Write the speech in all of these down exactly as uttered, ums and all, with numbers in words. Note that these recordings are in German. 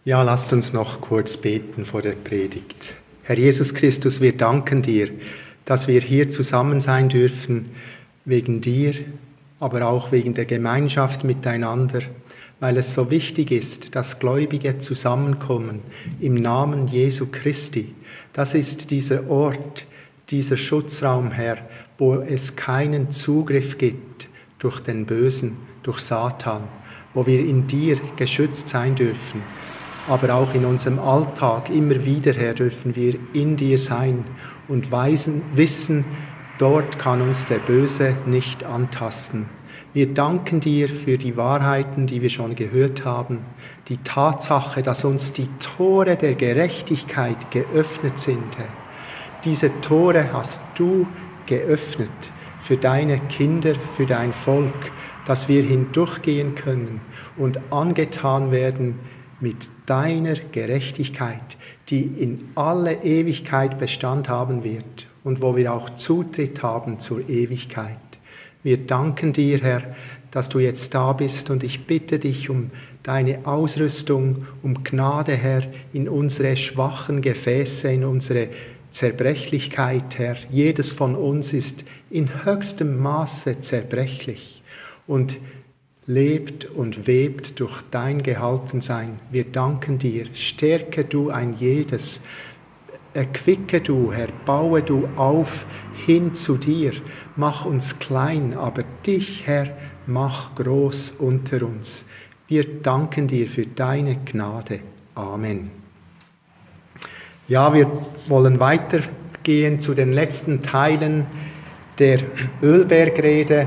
Ja, lasst uns noch kurz beten vor der Predigt. Herr Jesus Christus, wir danken dir, dass wir hier zusammen sein dürfen, wegen dir, aber auch wegen der Gemeinschaft miteinander, weil es so wichtig ist, dass Gläubige zusammenkommen im Namen Jesu Christi. Das ist dieser Ort, dieser Schutzraum, Herr, wo es keinen Zugriff gibt durch den Bösen, durch Satan, wo wir in dir geschützt sein dürfen. Aber auch in unserem Alltag immer wieder, Herr, dürfen wir in dir sein und weisen, wissen, dort kann uns der Böse nicht antasten. Wir danken dir für die Wahrheiten, die wir schon gehört haben, die Tatsache, dass uns die Tore der Gerechtigkeit geöffnet sind, Herr. Diese Tore hast du geöffnet für deine Kinder, für dein Volk, dass wir hindurchgehen können und angetan werden mit deiner Gerechtigkeit, die in alle Ewigkeit Bestand haben wird und wo wir auch Zutritt haben zur Ewigkeit. Wir danken dir, Herr, dass du jetzt da bist und ich bitte dich um deine Ausrüstung, um Gnade, Herr, in unsere schwachen Gefäße, in unsere Zerbrechlichkeit, Herr. Jedes von uns ist in höchstem Maße zerbrechlich und lebt und webt durch dein Gehaltensein. Wir danken dir. Stärke du ein jedes. Erquicke du, Herr, baue du auf hin zu dir. Mach uns klein, aber dich, Herr, mach groß unter uns. Wir danken dir für deine Gnade. Amen. Ja, wir wollen weitergehen zu den letzten Teilen der Ölbergrede.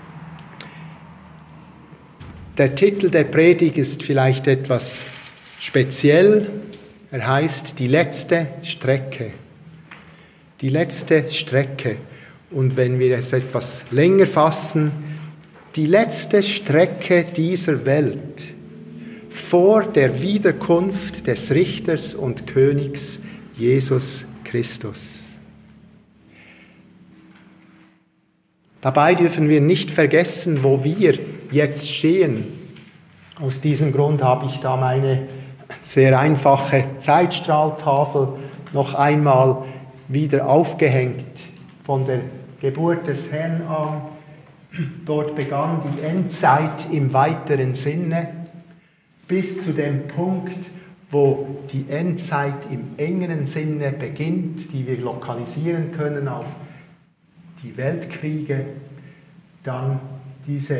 Der Titel der Predigt ist vielleicht etwas speziell. Er heißt die letzte Strecke. Die letzte Strecke. Und wenn wir es etwas länger fassen, die letzte Strecke dieser Welt vor der Wiederkunft des Richters und Königs Jesus Christus. Dabei dürfen wir nicht vergessen, wo wir jetzt stehen. Aus diesem Grund habe ich da meine sehr einfache Zeitstrahltafel noch einmal wieder aufgehängt. Von der Geburt des Herrn an, dort begann die Endzeit im weiteren Sinne, bis zu dem Punkt, wo die Endzeit im engeren Sinne beginnt, die wir lokalisieren können auf die Weltkriege, dann diese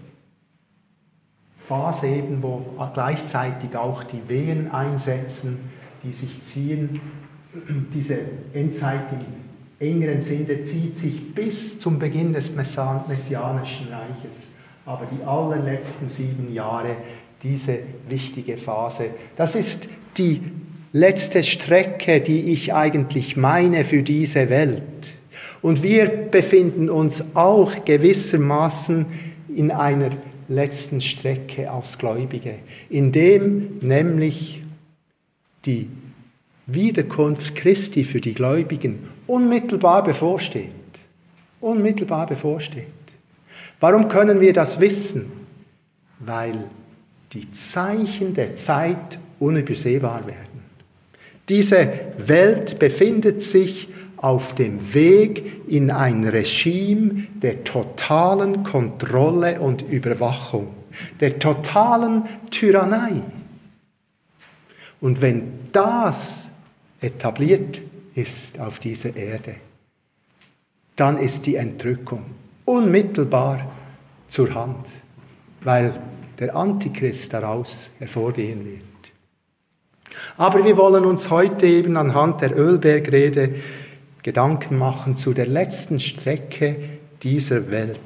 Phase eben, wo gleichzeitig auch die Wehen einsetzen, die sich ziehen. Diese Endzeit im engeren Sinne zieht sich bis zum Beginn des Messianischen Reiches. Aber die allerletzten sieben Jahre, diese wichtige Phase, das ist die letzte Strecke, die ich eigentlich meine für diese Welt. Und wir befinden uns auch gewissermaßen in einer letzten Strecke als Gläubige, in dem nämlich die Wiederkunft Christi für die Gläubigen unmittelbar bevorsteht. Unmittelbar bevorsteht. Warum können wir das wissen? Weil die Zeichen der Zeit unübersehbar werden. Diese Welt befindet sich auf dem Weg in ein Regime der totalen Kontrolle und Überwachung, der totalen Tyrannei. Und wenn das etabliert ist auf dieser Erde, dann ist die Entrückung unmittelbar zur Hand, weil der Antichrist daraus hervorgehen wird. Aber wir wollen uns heute eben anhand der Ölbergrede Gedanken machen zu der letzten Strecke dieser Welt.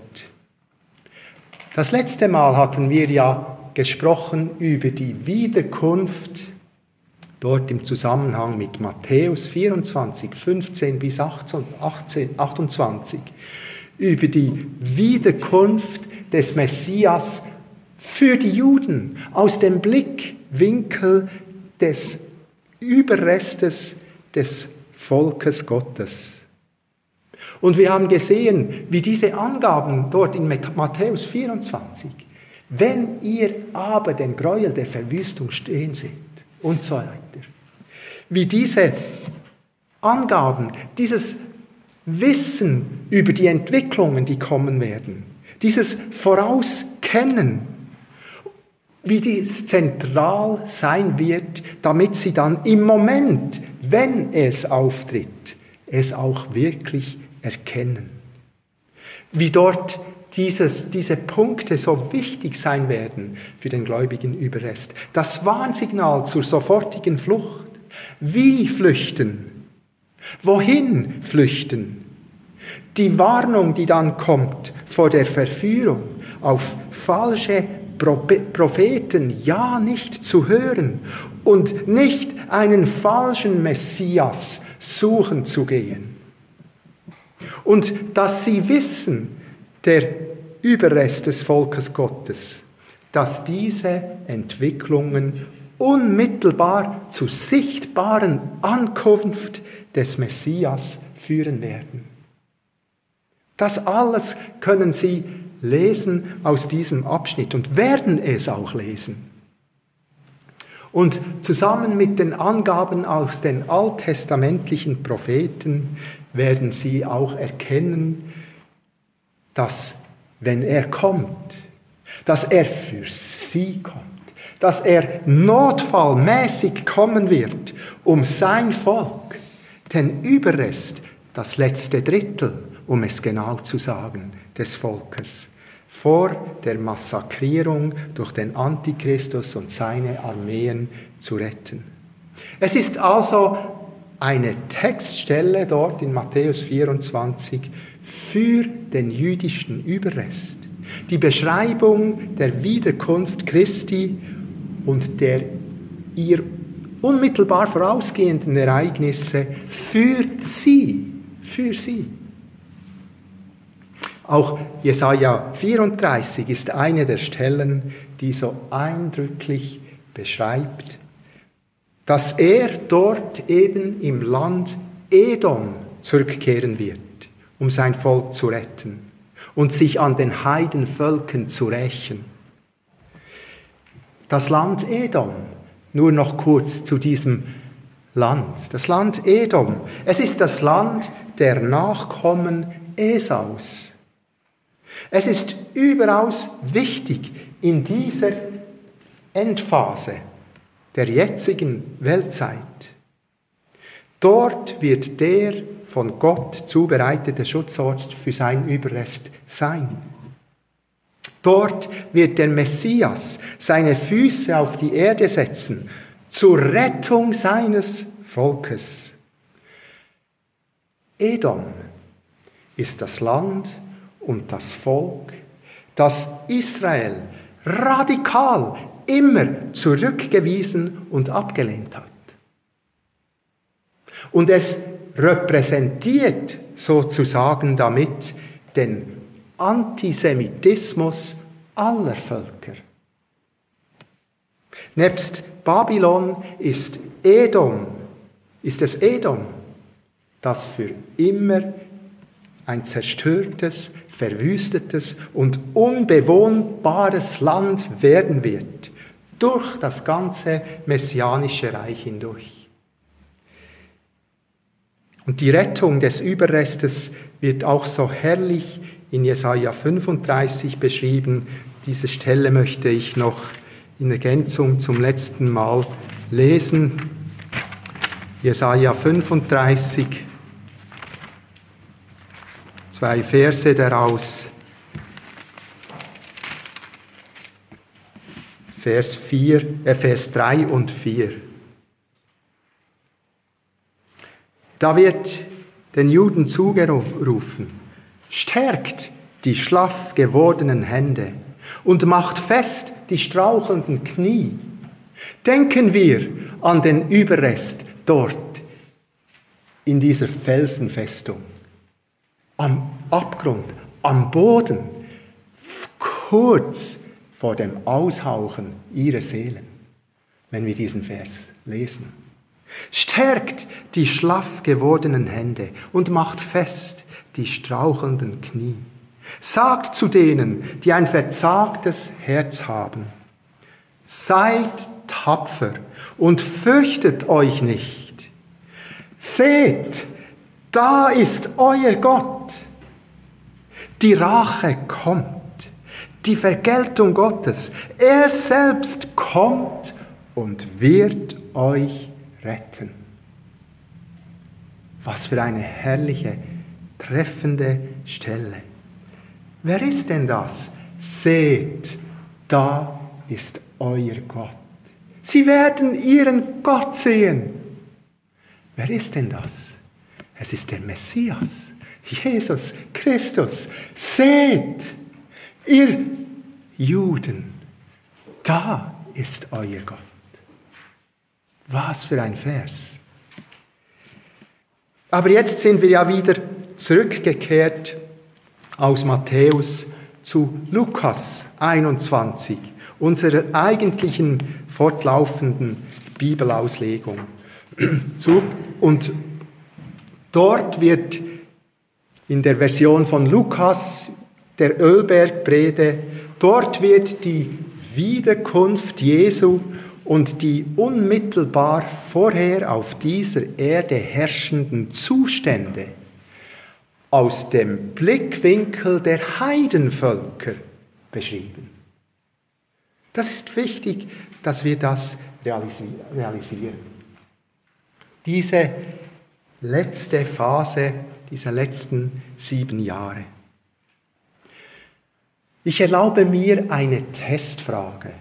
Das letzte Mal hatten wir ja gesprochen über die Wiederkunft, dort im Zusammenhang mit Matthäus vierundzwanzig, fünfzehn bis achtzehn, achtundzwanzig, über die Wiederkunft des Messias für die Juden aus dem Blickwinkel des Überrestes des Volkes Gottes. Und wir haben gesehen, wie diese Angaben dort in Matthäus vierundzwanzig, wenn ihr aber den Gräuel der Verwüstung stehen seht, und so weiter. Wie diese Angaben, dieses Wissen über die Entwicklungen, die kommen werden, dieses Vorauskennen, wie dies zentral sein wird, damit sie dann im Moment, wenn es auftritt, es auch wirklich erkennen. Wie dort dieses, diese Punkte so wichtig sein werden für den gläubigen Überrest. Das Warnsignal zur sofortigen Flucht. Wie flüchten? Wohin flüchten? Die Warnung, die dann kommt vor der Verführung, auf falsche Propheten ja nicht zu hören und nicht einen falschen Messias suchen zu gehen. Und dass sie wissen, der Überrest des Volkes Gottes, dass diese Entwicklungen unmittelbar zur sichtbaren Ankunft des Messias führen werden. Das alles können Sie lesen aus diesem Abschnitt und werden es auch lesen. Und zusammen mit den Angaben aus den alttestamentlichen Propheten werden Sie auch erkennen, dass, wenn er kommt, dass er für Sie kommt, dass er notfallmäßig kommen wird, um sein Volk, den Überrest, das letzte Drittel, um es genau zu sagen, des Volkes, vor der Massakrierung durch den Antichristus und seine Armeen zu retten. Es ist also eine Textstelle dort in Matthäus vierundzwanzig für den jüdischen Überrest. Die Beschreibung der Wiederkunft Christi und der ihr unmittelbar vorausgehenden Ereignisse für sie, für sie. Auch Jesaja vierunddreißig ist eine der Stellen, die so eindrücklich beschreibt, dass er dort eben im Land Edom zurückkehren wird, um sein Volk zu retten und sich an den Heidenvölkern zu rächen. Das Land Edom, nur noch kurz zu diesem Land. Das Land Edom, es ist das Land der Nachkommen Esaus. Es ist überaus wichtig in dieser Endphase der jetzigen Weltzeit. Dort wird der von Gott zubereitete Schutzort für seinen Überrest sein. Dort wird der Messias seine Füße auf die Erde setzen, zur Rettung seines Volkes. Edom ist das Land und das Volk, das Israel radikal immer zurückgewiesen und abgelehnt hat. Und es repräsentiert sozusagen damit den Antisemitismus aller Völker. Nebst Babylon ist Edom, ist es Edom, das für immer ein zerstörtes, verwüstetes und unbewohnbares Land werden wird, durch das ganze messianische Reich hindurch. Und die Rettung des Überrestes wird auch so herrlich in Jesaja fünfunddreißig beschrieben. Diese Stelle möchte ich noch in Ergänzung zum letzten Mal lesen. Jesaja fünfunddreißig, zwei Verse daraus. Vers vier, äh Vers drei und vier. Da wird den Juden zugerufen: Stärkt die schlaff gewordenen Hände und macht fest die strauchelnden Knie. Denken wir an den Überrest dort in dieser Felsenfestung, am Abgrund, am Boden, kurz vor dem Aushauchen ihrer Seelen, wenn wir diesen Vers lesen. Stärkt die schlaff gewordenen Hände und macht fest die strauchelnden Knie. Sagt zu denen, die ein verzagtes Herz haben: Seid tapfer und fürchtet euch nicht. Seht, da ist euer Gott. Die Rache kommt, die Vergeltung Gottes. Er selbst kommt und wird euch retten. Was für eine herrliche, treffende Stelle. Wer ist denn das? Seht, da ist euer Gott. Sie werden ihren Gott sehen. Wer ist denn das? Es ist der Messias, Jesus Christus. Seht, ihr Juden, da ist euer Gott. Was für ein Vers. Aber jetzt sind wir ja wieder zurückgekehrt aus Matthäus zu Lukas einundzwanzig, unserer eigentlichen fortlaufenden Bibelauslegung. Und dort wird in der Version von Lukas, der Ölbergrede, dort wird die Wiederkunft Jesu und die unmittelbar vorher auf dieser Erde herrschenden Zustände aus dem Blickwinkel der Heidenvölker beschrieben. Das ist wichtig, dass wir das realisieren. Diese letzte Phase, diese letzten sieben Jahre. Ich erlaube mir eine Testfrage.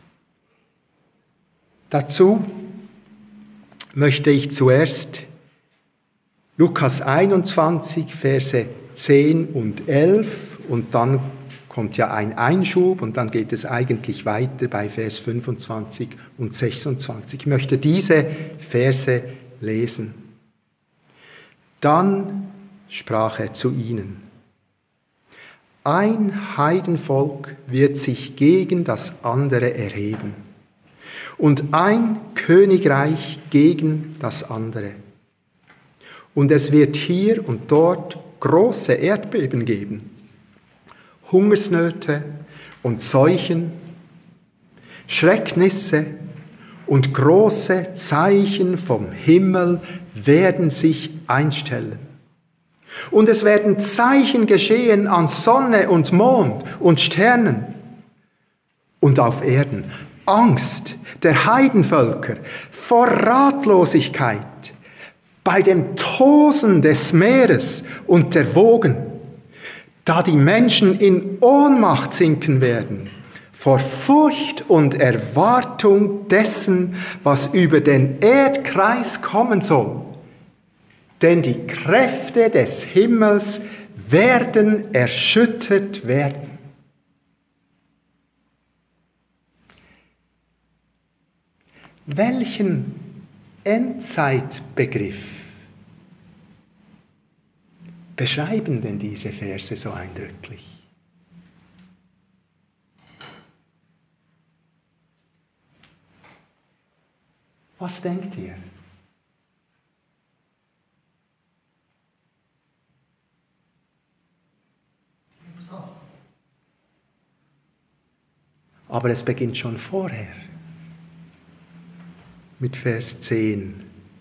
Dazu möchte ich zuerst Lukas einundzwanzig, Verse zehn und elf und dann kommt ja ein Einschub und dann geht es eigentlich weiter bei Vers fünfundzwanzig und sechsundzwanzig. Ich möchte diese Verse lesen. Dann sprach er zu ihnen: Ein Heidenvolk wird sich gegen das andere erheben und ein Königreich gegen das andere. Und es wird hier und dort große Erdbeben geben, Hungersnöte und Seuchen, Schrecknisse und große Zeichen vom Himmel werden sich einstellen. Und es werden Zeichen geschehen an Sonne und Mond und Sternen und auf Erden. Angst der Heidenvölker vor Ratlosigkeit bei dem Tosen des Meeres und der Wogen, da die Menschen in Ohnmacht sinken werden, vor Furcht und Erwartung dessen, was über den Erdkreis kommen soll. Denn die Kräfte des Himmels werden erschüttert werden. Welchen Endzeitbegriff beschreiben denn diese Verse so eindrücklich? Was denkt ihr? Aber es beginnt schon vorher. Mit Vers zehn.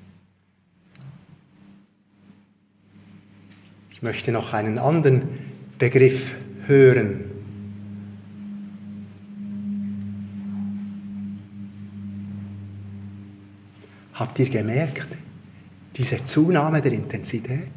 Ich möchte noch einen anderen Begriff hören. Habt ihr gemerkt, diese Zunahme der Intensität?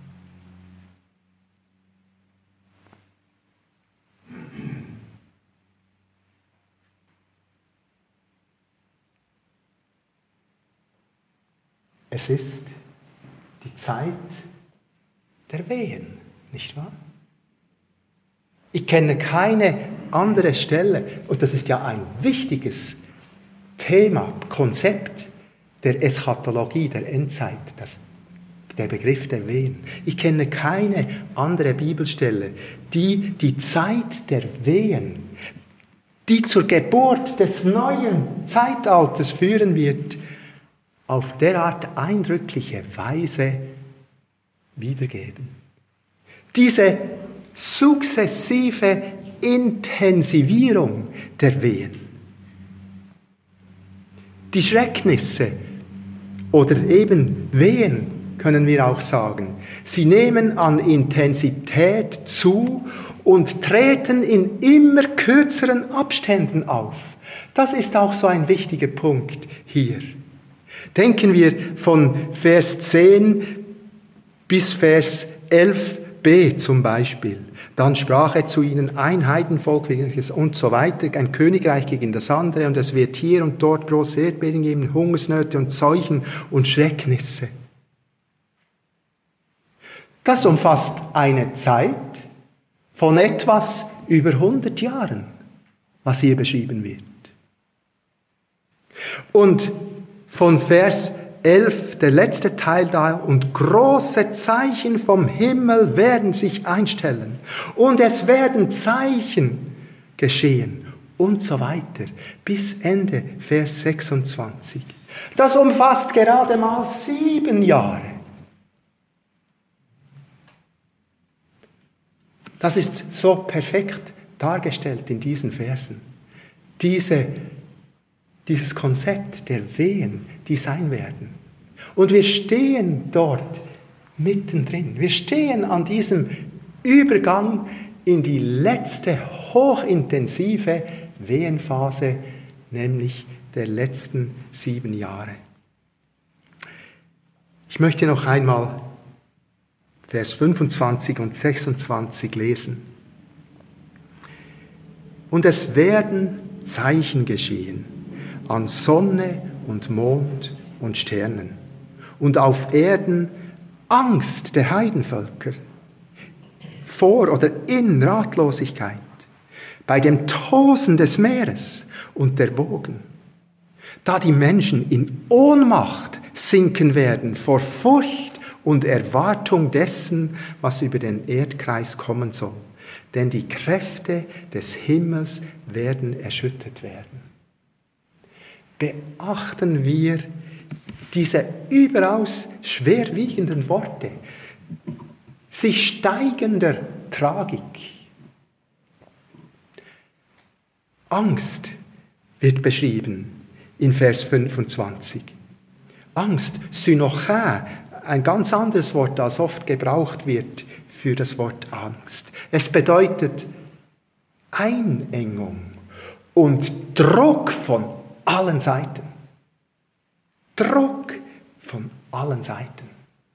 Es ist die Zeit der Wehen, nicht wahr? Ich kenne keine andere Stelle, und das ist ja ein wichtiges Thema, Konzept der Eschatologie, der Endzeit, das, der Begriff der Wehen. Ich kenne keine andere Bibelstelle, die die Zeit der Wehen, die zur Geburt des neuen Zeitalters führen wird, auf derart eindrückliche Weise wiedergeben. Diese sukzessive Intensivierung der Wehen, Die Schrecknisse oder eben Wehen, können wir auch sagen. Sie nehmen an Intensität zu und treten in immer kürzeren Abständen auf. Das ist auch so ein wichtiger Punkt hier. Denken wir von Vers zehn bis Vers elf b zum Beispiel. Dann sprach er zu ihnen, ein Heidenvolk und so weiter, ein Königreich gegen das andere, und es wird hier und dort große Erdbeben geben, Hungersnöte und Seuchen und Schrecknisse. Das umfasst eine Zeit von etwas über hundert Jahren, was hier beschrieben wird. Und von Vers elf, der letzte Teil da, und große Zeichen vom Himmel werden sich einstellen und es werden Zeichen geschehen und so weiter bis Ende Vers sechsundzwanzig. Das umfasst gerade mal sieben Jahre. Das ist so perfekt dargestellt in diesen Versen. Diese Dieses Konzept der Wehen, die sein werden. Und wir stehen dort mittendrin. Wir stehen an diesem Übergang in die letzte hochintensive Wehenphase, nämlich der letzten sieben Jahre. Ich möchte noch einmal Vers fünfundzwanzig und sechsundzwanzig lesen. Und es werden Zeichen geschehen an Sonne und Mond und Sternen und auf Erden Angst der Heidenvölker vor oder in Ratlosigkeit, bei dem Tosen des Meeres und der Wogen, da die Menschen in Ohnmacht sinken werden vor Furcht und Erwartung dessen, was über den Erdkreis kommen soll, denn die Kräfte des Himmels werden erschüttert werden. Beachten wir diese überaus schwerwiegenden Worte, sich steigender Tragik. Angst wird beschrieben in Vers fünfundzwanzig. Angst, Synoché, ein ganz anderes Wort, das oft gebraucht wird für das Wort Angst. Es bedeutet Einengung und Druck von allen Seiten. Druck von allen Seiten.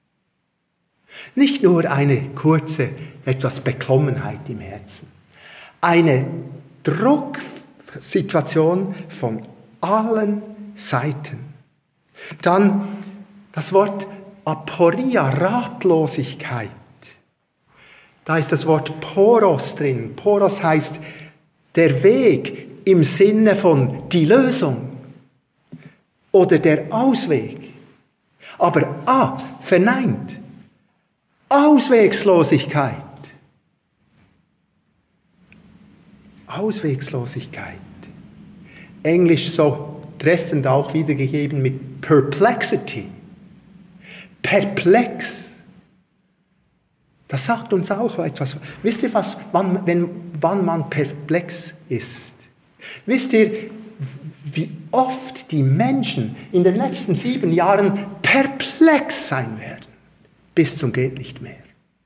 Nicht nur eine kurze, etwas Beklommenheit im Herzen. Eine Drucksituation von allen Seiten. Dann das Wort Aporia, Ratlosigkeit. Da ist das Wort Poros drin. Poros heißt der Weg im Sinne von die Lösung oder der Ausweg. Aber ah, verneint. Auswegslosigkeit. Auswegslosigkeit. Englisch so treffend auch wiedergegeben mit Perplexity. Perplex. Das sagt uns auch etwas. Wisst ihr, was, wann, wenn, wann man perplex ist? Wisst ihr, wie oft die Menschen in den letzten sieben Jahren perplex sein werden? Bis zum geht nicht mehr.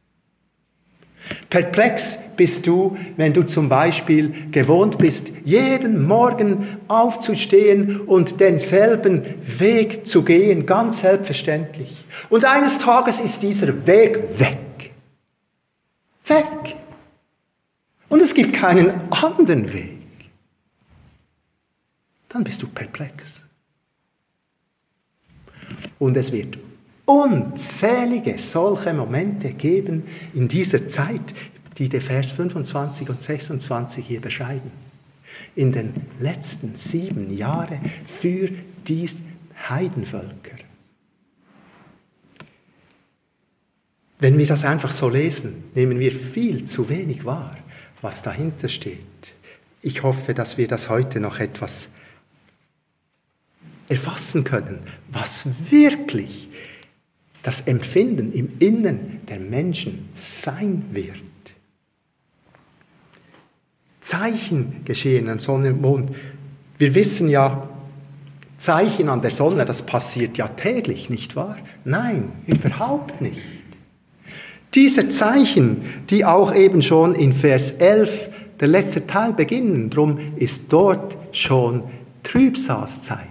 Perplex bist du, wenn du zum Beispiel gewohnt bist, jeden Morgen aufzustehen und denselben Weg zu gehen, ganz selbstverständlich. Und eines Tages ist dieser Weg weg. Weg. Und es gibt keinen anderen Weg. Dann bist du perplex. Und es wird unzählige solche Momente geben in dieser Zeit, die der Vers fünfundzwanzig und sechsundzwanzig hier beschreiben. In den letzten sieben Jahren für die Heidenvölker. Wenn wir das einfach so lesen, nehmen wir viel zu wenig wahr, was dahinter steht. Ich hoffe, dass wir das heute noch etwas erfassen können, was wirklich das Empfinden im Innern der Menschen sein wird. Zeichen geschehen an Sonne und Mond. Wir wissen ja, Zeichen an der Sonne, das passiert ja täglich, nicht wahr? Nein, überhaupt nicht. Diese Zeichen, die auch eben schon in Vers elf, der letzte Teil, beginnen, drum ist dort schon Trübsalzeit.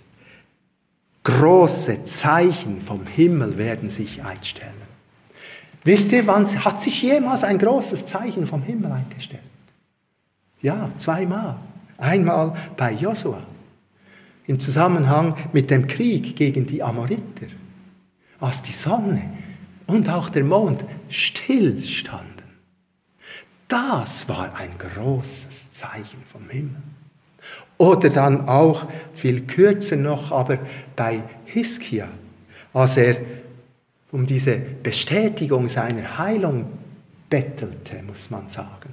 Große Zeichen vom Himmel werden sich einstellen. Wisst ihr, wann hat sich jemals ein großes Zeichen vom Himmel eingestellt? Ja, zweimal. Einmal bei Josua, im Zusammenhang mit dem Krieg gegen die Amoriter, als die Sonne und auch der Mond stillstanden. Das war ein großes Zeichen vom Himmel. Oder dann auch, viel kürzer noch, aber bei Hiskia, als er um diese Bestätigung seiner Heilung bettelte, muss man sagen.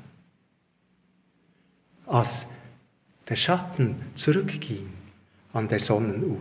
Als der Schatten zurückging an der Sonnenuhr.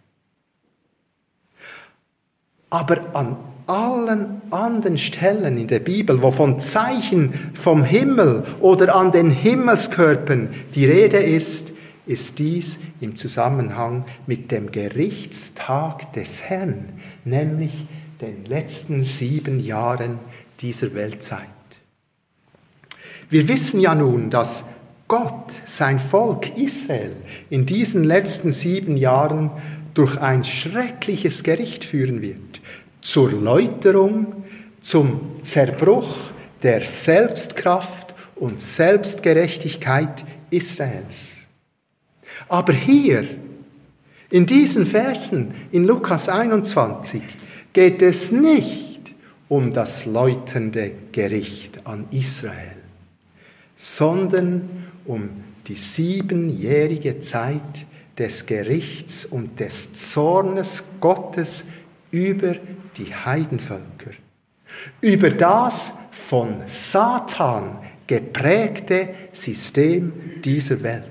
Aber an allen anderen Stellen in der Bibel, wo von Zeichen vom Himmel oder an den Himmelskörpern die Rede ist, ist dies im Zusammenhang mit dem Gerichtstag des Herrn, nämlich den letzten sieben Jahren dieser Weltzeit. Wir wissen ja nun, dass Gott sein Volk Israel in diesen letzten sieben Jahren durch ein schreckliches Gericht führen wird, zur Läuterung, zum Zerbruch der Selbstkraft und Selbstgerechtigkeit Israels. Aber hier, in diesen Versen, in Lukas einundzwanzig, geht es nicht um das läuternde Gericht an Israel, sondern um die siebenjährige Zeit des Gerichts und des Zornes Gottes über die Heidenvölker, über das von Satan geprägte System dieser Welt.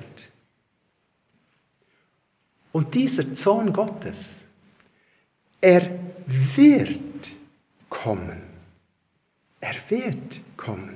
Und dieser Zorn Gottes, er wird kommen. Er wird kommen.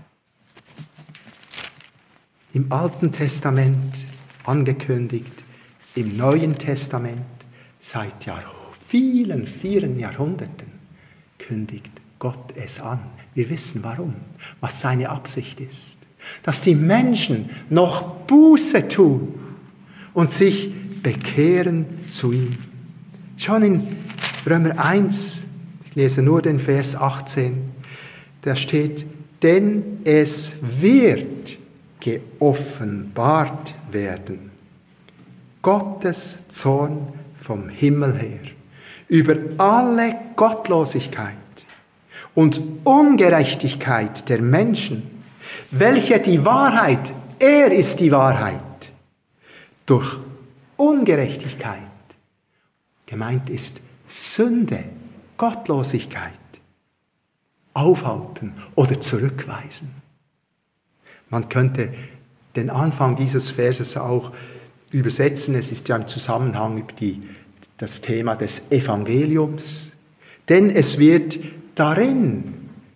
Im Alten Testament angekündigt, im Neuen Testament seit Jahr, vielen, vielen Jahrhunderten kündigt Gott es an. Wir wissen warum, was seine Absicht ist. Dass die Menschen noch Buße tun und sich bekehren zu ihm. Schon in Römer eins, ich lese nur den Vers achtzehn, da steht, denn es wird geoffenbart werden. Gottes Zorn vom Himmel her über alle Gottlosigkeit und Ungerechtigkeit der Menschen, welche die Wahrheit, er ist die Wahrheit, durch Ungerechtigkeit, gemeint ist Sünde, Gottlosigkeit, aufhalten oder zurückweisen. Man könnte den Anfang dieses Verses auch übersetzen, es ist ja im Zusammenhang mit die, das Thema des Evangeliums, denn es wird darin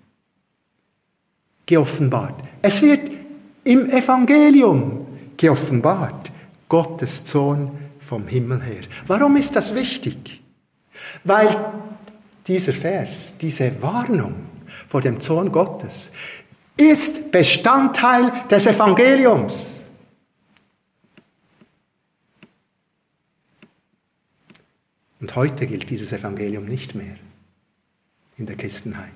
geoffenbart. Es wird im Evangelium geoffenbart, Gottes Zorn vom Himmel her. Warum ist das wichtig? Weil dieser Vers, diese Warnung vor dem Zorn Gottes, ist Bestandteil des Evangeliums. Und heute gilt dieses Evangelium nicht mehr in der Christenheit.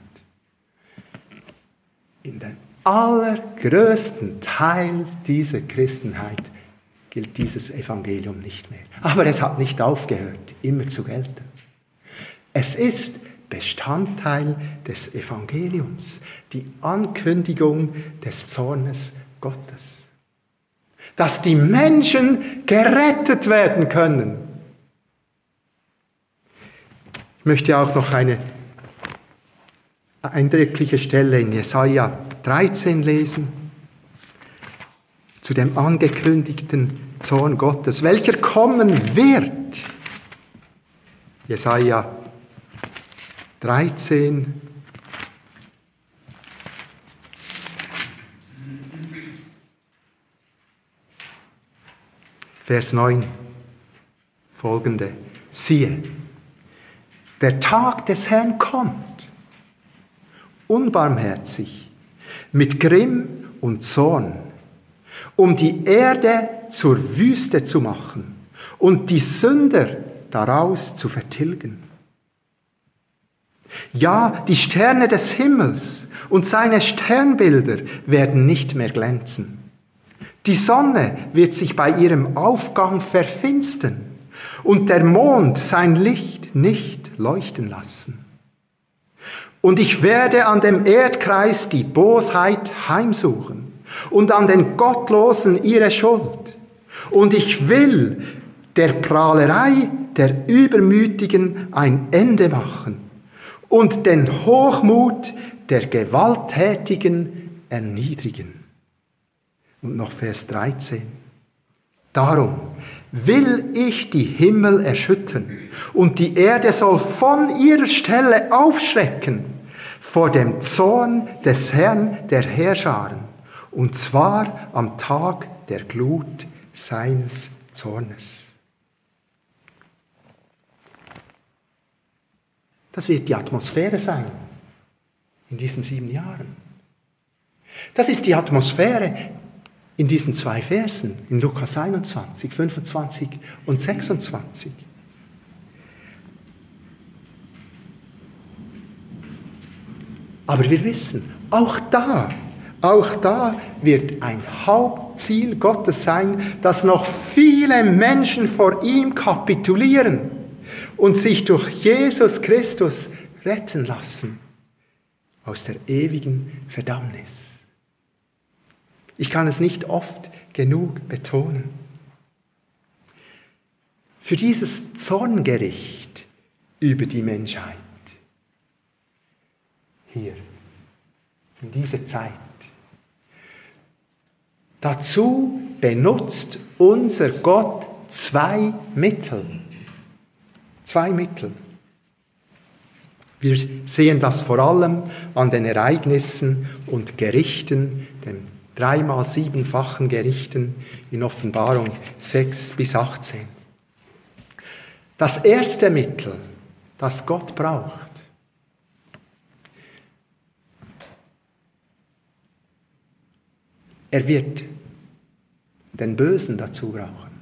In dem allergrößten Teil dieser Christenheit gilt dieses Evangelium nicht mehr. Aber es hat nicht aufgehört, immer zu gelten. Es ist Bestandteil des Evangeliums, die Ankündigung des Zornes Gottes. Dass die Menschen gerettet werden können. Ich möchte auch noch eine eindrückliche Stelle in Jesaja dreizehn lesen, zu dem angekündigten Zorn Gottes, welcher kommen wird. Jesaja dreizehn, Vers neun. folgende: Siehe, der Tag des Herrn kommt, unbarmherzig, mit Grimm und Zorn, um die Erde zur Wüste zu machen und die Sünder daraus zu vertilgen. Ja, die Sterne des Himmels und seine Sternbilder werden nicht mehr glänzen. Die Sonne wird sich bei ihrem Aufgang verfinstern und der Mond sein Licht nicht leuchten lassen. Und ich werde an dem Erdkreis die Bosheit heimsuchen und an den Gottlosen ihre Schuld. Und ich will der Prahlerei der Übermütigen ein Ende machen und den Hochmut der Gewalttätigen erniedrigen. Und noch Vers dreizehn. Darum will ich die Himmel erschüttern und die Erde soll von ihrer Stelle aufschrecken vor dem Zorn des Herrn der Heerscharen, und zwar am Tag der Glut seines Zornes. Das wird die Atmosphäre sein in diesen sieben Jahren. Das ist die Atmosphäre in diesen zwei Versen, in Lukas einundzwanzig, fünfundzwanzig und sechsundzwanzig. Aber wir wissen, auch da, auch da wird ein Hauptziel Gottes sein, dass noch viele Menschen vor ihm kapitulieren und sich durch Jesus Christus retten lassen aus der ewigen Verdammnis. Ich kann es nicht oft genug betonen. Für dieses Zorngericht über die Menschheit, hier, in dieser Zeit, dazu benutzt unser Gott zwei Mittel. Zwei Mittel. Wir sehen das vor allem an den Ereignissen und Gerichten, den dreimal siebenfachen Gerichten in Offenbarung sechs bis achtzehn. Das erste Mittel, das Gott braucht, er wird den Bösen dazu brauchen.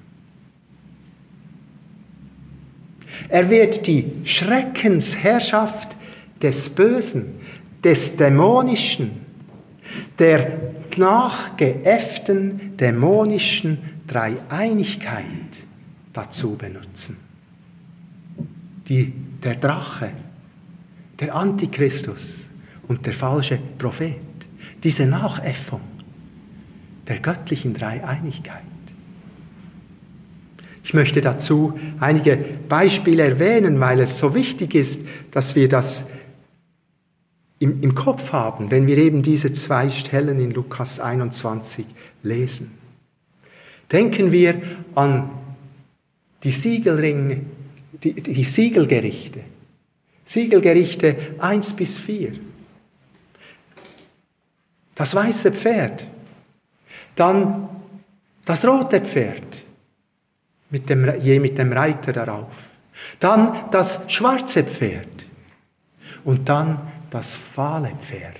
Er wird die Schreckensherrschaft des Bösen, des Dämonischen, der nachgeäfften dämonischen Dreieinigkeit dazu benutzen. Die, der Drache, der Antichristus und der falsche Prophet, diese Nachäffung der göttlichen Dreieinigkeit. Ich möchte dazu einige Beispiele erwähnen, weil es so wichtig ist, dass wir das im, im Kopf haben, wenn wir eben diese zwei Stellen in Lukas einundzwanzig lesen. Denken wir an die Siegelringe, die, die Siegelgerichte. Siegelgerichte eins bis vier. Das weiße Pferd. Dann das rote Pferd mit dem, je mit dem Reiter darauf. Dann das schwarze Pferd. Und dann das fahle Pferd.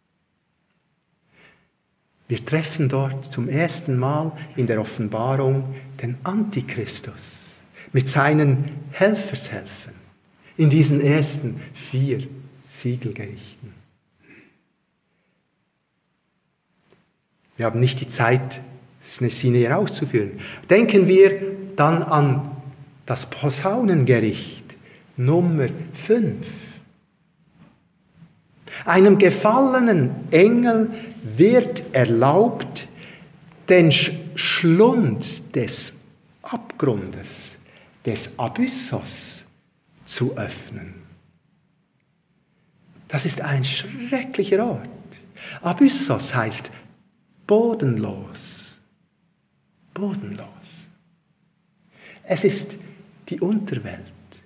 Wir treffen dort zum ersten Mal in der Offenbarung den Antichristus mit seinen Helfershelfern in diesen ersten vier Siegelgerichten. Wir haben nicht die Zeit, sie näher auszuführen. Denken wir dann an das Posaunengericht Nummer fünf. Einem gefallenen Engel wird erlaubt, den Schlund des Abgrundes, des Abyssos, zu öffnen. Das ist ein schrecklicher Ort. Abyssos heißt bodenlos. Bodenlos. Es ist die Unterwelt.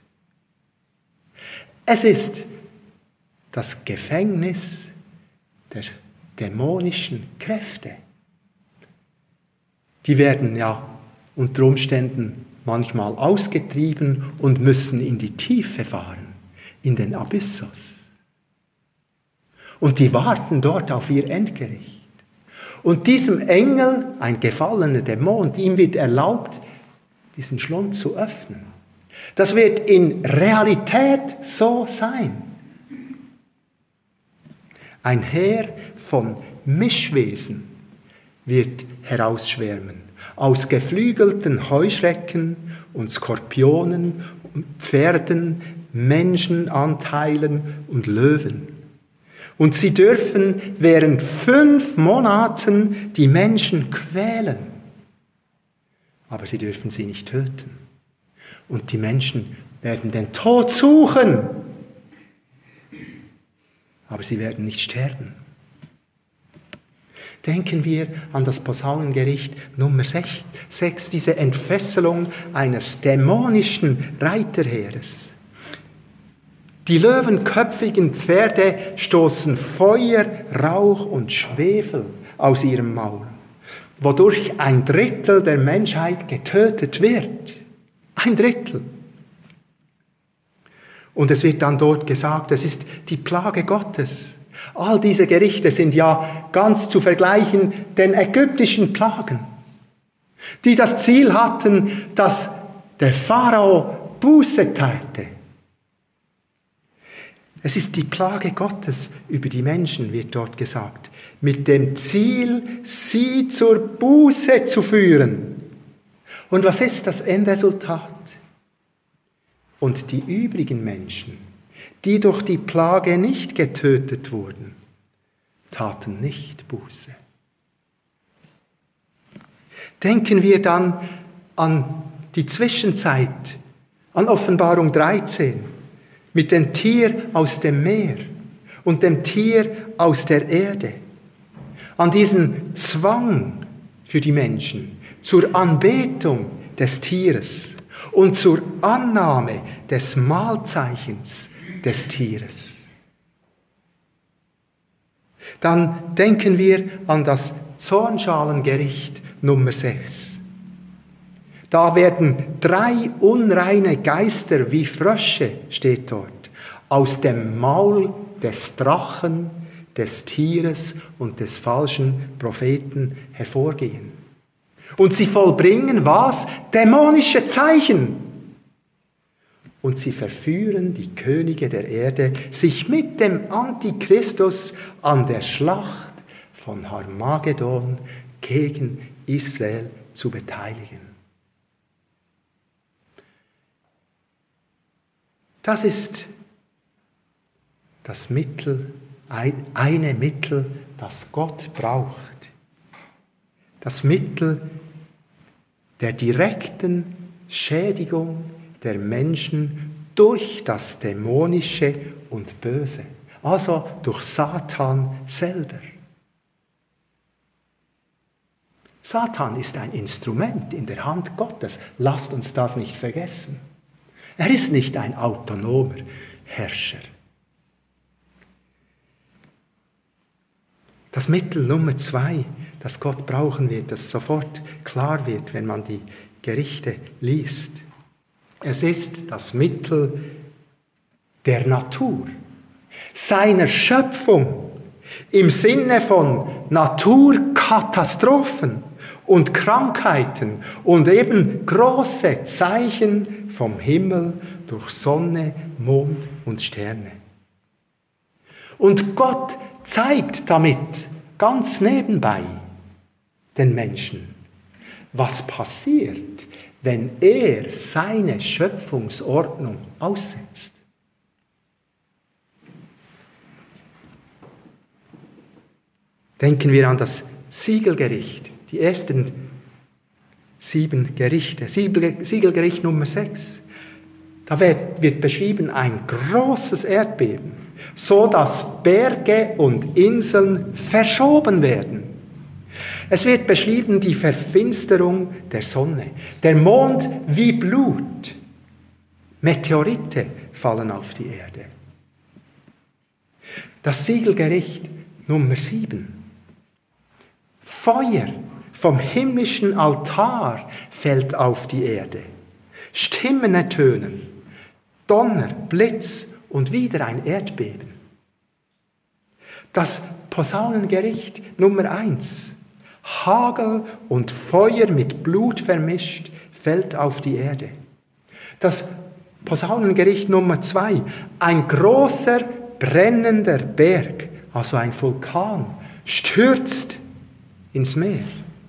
Es ist das Gefängnis der dämonischen Kräfte. Die werden ja unter Umständen manchmal ausgetrieben und müssen in die Tiefe fahren, in den Abyssos. Und die warten dort auf ihr Endgericht. Und diesem Engel, ein gefallener Dämon, ihm wird erlaubt, diesen Schlund zu öffnen. Das wird in Realität so sein. Ein Heer von Mischwesen wird herausschwärmen, aus geflügelten Heuschrecken und Skorpionen und Pferden, Menschenanteilen und Löwen. Und sie dürfen während fünf Monaten die Menschen quälen. Aber sie dürfen sie nicht töten. Und die Menschen werden den Tod suchen. Aber sie werden nicht sterben. Denken wir an das Posaunengericht Nummer sechs, diese Entfesselung eines dämonischen Reiterheeres. Die löwenköpfigen Pferde stoßen Feuer, Rauch und Schwefel aus ihrem Maul, wodurch ein Drittel der Menschheit getötet wird. Ein Drittel. Und es wird dann dort gesagt, es ist die Plage Gottes. All diese Gerichte sind ja ganz zu vergleichen den ägyptischen Plagen, die das Ziel hatten, dass der Pharao Buße tate. Es ist die Plage Gottes über die Menschen, wird dort gesagt, mit dem Ziel, sie zur Buße zu führen. Und was ist das Endresultat? Und die übrigen Menschen, die durch die Plage nicht getötet wurden, taten nicht Buße. Denken wir dann an die Zwischenzeit, an Offenbarung dreizehn, mit dem Tier aus dem Meer und dem Tier aus der Erde, an diesen Zwang für die Menschen zur Anbetung des Tieres und zur Annahme des Mahlzeichens des Tieres. Dann denken wir an das Zornschalengericht Nummer sechs. Da werden drei unreine Geister wie Frösche, steht dort, aus dem Maul des Drachen, des Tieres und des falschen Propheten hervorgehen. Und sie vollbringen was? Dämonische Zeichen. Und sie verführen die Könige der Erde, sich mit dem Antichristus an der Schlacht von Harmagedon gegen Israel zu beteiligen. Das ist das Mittel, eine Mittel, das Gott braucht. Das Mittel der direkten Schädigung der Menschen durch das Dämonische und Böse, also durch Satan selber. Satan ist ein Instrument in der Hand Gottes, lasst uns das nicht vergessen. Er ist nicht ein autonomer Herrscher. Das Mittel Nummer zwei, das Gott brauchen wird, das sofort klar wird, wenn man die Gerichte liest. Es ist das Mittel der Natur, seiner Schöpfung, im Sinne von Naturkatastrophen und Krankheiten und eben große Zeichen vom Himmel durch Sonne, Mond und Sterne. Und Gott zeigt damit ganz nebenbei den Menschen, was passiert, wenn er seine Schöpfungsordnung aussetzt. Denken wir an das Siegelgericht, die ersten sieben Gerichte, Siegelgericht Nummer sechs. Da wird, wird beschrieben ein großes Erdbeben, so dass Berge und Inseln verschoben werden. Es wird beschrieben die Verfinsterung der Sonne, der Mond wie Blut. Meteorite fallen auf die Erde. Das Siegelgericht Nummer sieben. Feuer vom himmlischen Altar fällt auf die Erde. Stimmen ertönen, Donner, Blitz und wieder ein Erdbeben. Das Posaunengericht Nummer eins. Hagel und Feuer mit Blut vermischt fällt auf die Erde. Das Posaunengericht Nummer zwei. Ein großer brennender Berg, also ein Vulkan, stürzt ins Meer.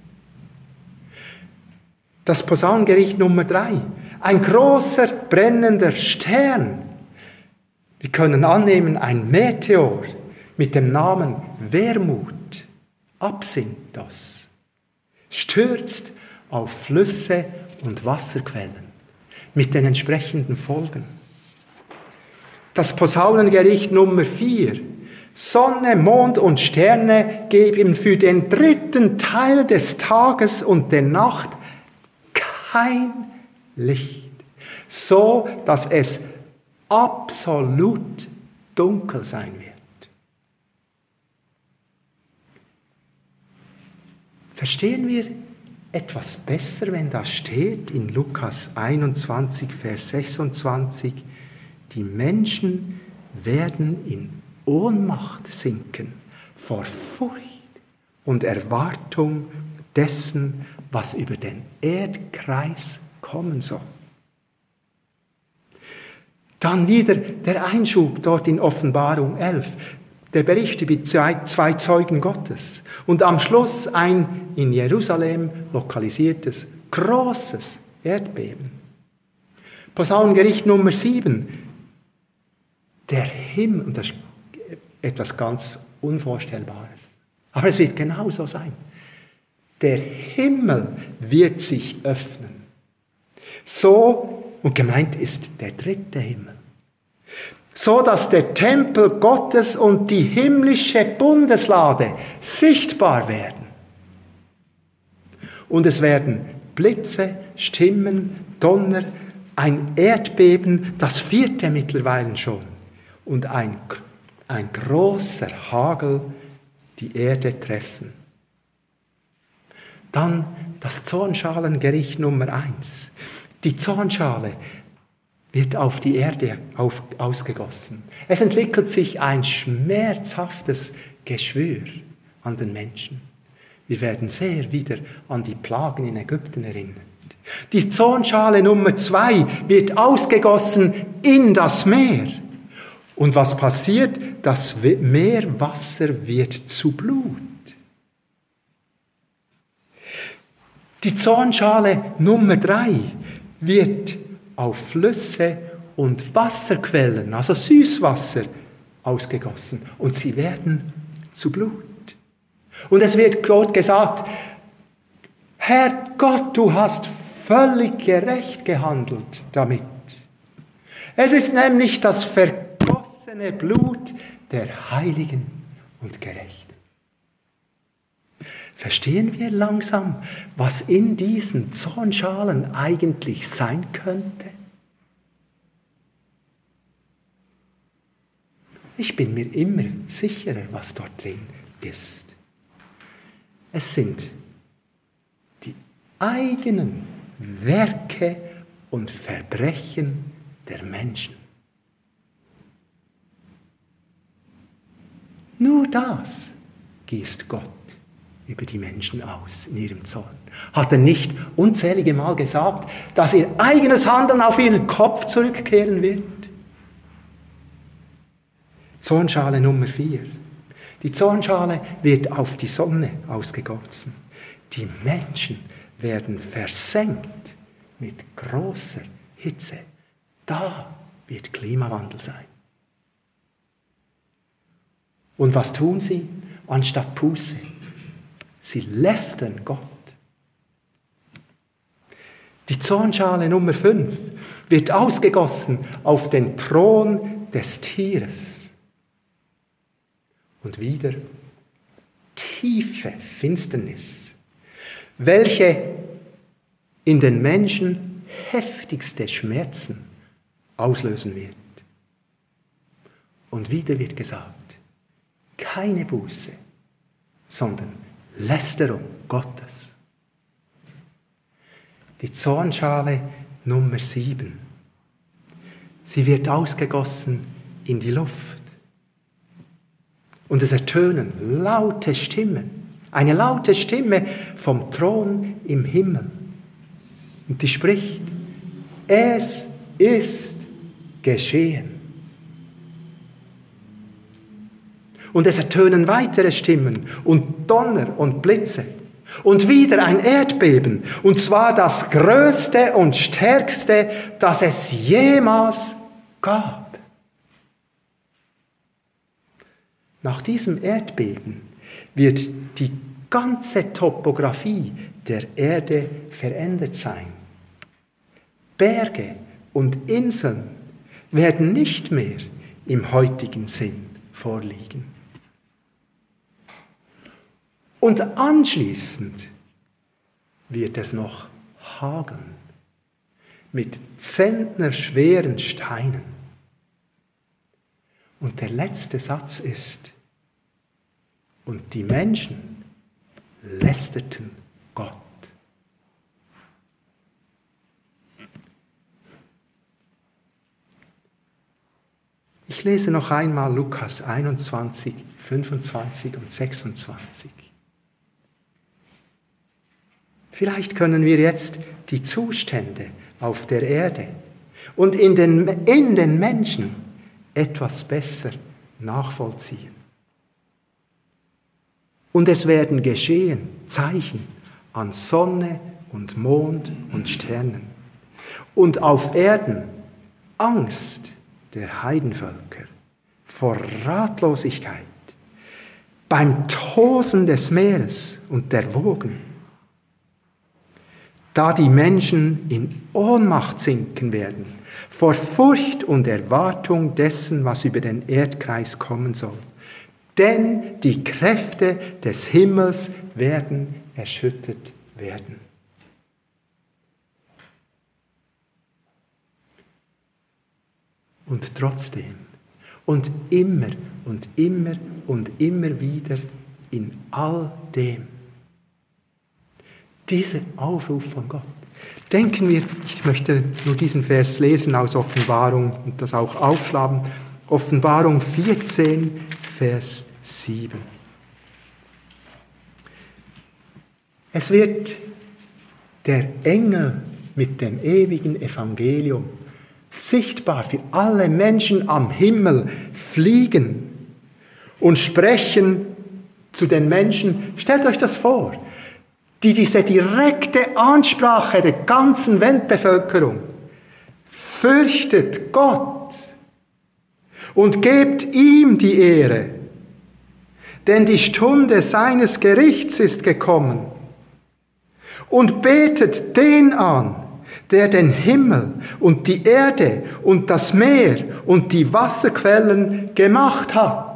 Das Posaunengericht Nummer drei. Ein großer brennender Stern. Wir können annehmen, ein Meteor mit dem Namen Wermut. Absinthos, stürzt auf Flüsse und Wasserquellen mit den entsprechenden Folgen. Das Posaunengericht Nummer vier. Sonne, Mond und Sterne geben für den dritten Teil des Tages und der Nacht kein Licht, so dass es absolut dunkel sein wird. Verstehen wir etwas besser, wenn da steht in Lukas einundzwanzig, Vers sechsundzwanzig, die Menschen werden in Ohnmacht sinken vor Furcht und Erwartung dessen, was über den Erdkreis kommen soll. Dann wieder der Einschub dort in Offenbarung elf. Der Bericht über zwei, zwei Zeugen Gottes. Und am Schluss ein in Jerusalem lokalisiertes, großes Erdbeben. Posaunengericht Nummer sieben. Der Himmel, und das ist etwas ganz Unvorstellbares. Aber es wird genauso sein. Der Himmel wird sich öffnen. So, und gemeint ist der dritte Himmel. So dass der Tempel Gottes und die himmlische Bundeslade sichtbar werden. Und es werden Blitze, Stimmen, Donner, ein Erdbeben, das vierte mittlerweile schon, und ein, ein großer Hagel die Erde treffen. Dann das Zornschalengericht Nummer eins. Die Zornschale wird auf die Erde auf, ausgegossen. Es entwickelt sich ein schmerzhaftes Geschwür an den Menschen. Wir werden sehr wieder an die Plagen in Ägypten erinnert. Die Zornschale Nummer zwei wird ausgegossen in das Meer. Und was passiert? Das Meerwasser wird zu Blut. Die Zornschale Nummer drei wird auf Flüsse und Wasserquellen, also Süßwasser, ausgegossen. Und sie werden zu Blut. Und es wird Gott gesagt, Herr Gott, du hast völlig gerecht gehandelt damit. Es ist nämlich das vergossene Blut der Heiligen und Gerechten. Verstehen wir langsam, was in diesen Zornschalen eigentlich sein könnte? Ich bin mir immer sicherer, was dort drin ist. Es sind die eigenen Werke und Verbrechen der Menschen. Nur das gießt Gott über die Menschen aus in ihrem Zorn. Hat er nicht unzählige Mal gesagt, dass ihr eigenes Handeln auf ihren Kopf zurückkehren wird? Zornschale Nummer vier. Die Zornschale wird auf die Sonne ausgegossen. Die Menschen werden versenkt mit großer Hitze. Da wird Klimawandel sein. Und was tun sie? Anstatt Buße. Sie lästern Gott. Die Zornschale Nummer fünf wird ausgegossen auf den Thron des Tieres. Und wieder tiefe Finsternis, welche in den Menschen heftigste Schmerzen auslösen wird. Und wieder wird gesagt, keine Buße, sondern Lästerung Gottes. Die Zornschale Nummer sieben. Sie wird ausgegossen in die Luft. Und es ertönen laute Stimmen. Eine laute Stimme vom Thron im Himmel. Und die spricht, es ist geschehen. Und es ertönen weitere Stimmen und Donner und Blitze. Und wieder ein Erdbeben, und zwar das größte und stärkste, das es jemals gab. Nach diesem Erdbeben wird die ganze Topographie der Erde verändert sein. Berge und Inseln werden nicht mehr im heutigen Sinn vorliegen. Und anschließend wird es noch hageln mit zentnerschweren Steinen. Und der letzte Satz ist, und die Menschen lästerten Gott. Ich lese noch einmal Lukas einundzwanzig, fünfundzwanzig und sechsundzwanzig. Vielleicht können wir jetzt die Zustände auf der Erde und in den, in den Menschen etwas besser nachvollziehen. Und es werden geschehen Zeichen an Sonne und Mond und Sternen. Und auf Erden Angst der Heidenvölker vor Ratlosigkeit, beim Tosen des Meeres und der Wogen, da die Menschen in Ohnmacht sinken werden, vor Furcht und Erwartung dessen, was über den Erdkreis kommen soll. Denn die Kräfte des Himmels werden erschüttert werden. Und trotzdem und immer und immer und immer wieder in all dem dieser Aufruf von Gott. Denken wir, ich möchte nur diesen Vers lesen aus Offenbarung und das auch aufschlagen. Offenbarung vierzehn, Vers sieben. Es wird der Engel mit dem ewigen Evangelium sichtbar für alle Menschen am Himmel fliegen und sprechen zu den Menschen. Stellt euch das vor, die diese direkte Ansprache der ganzen Weltbevölkerung. Fürchtet Gott und gebt ihm die Ehre, denn die Stunde seines Gerichts ist gekommen. Und betet den an, der den Himmel und die Erde und das Meer und die Wasserquellen gemacht hat.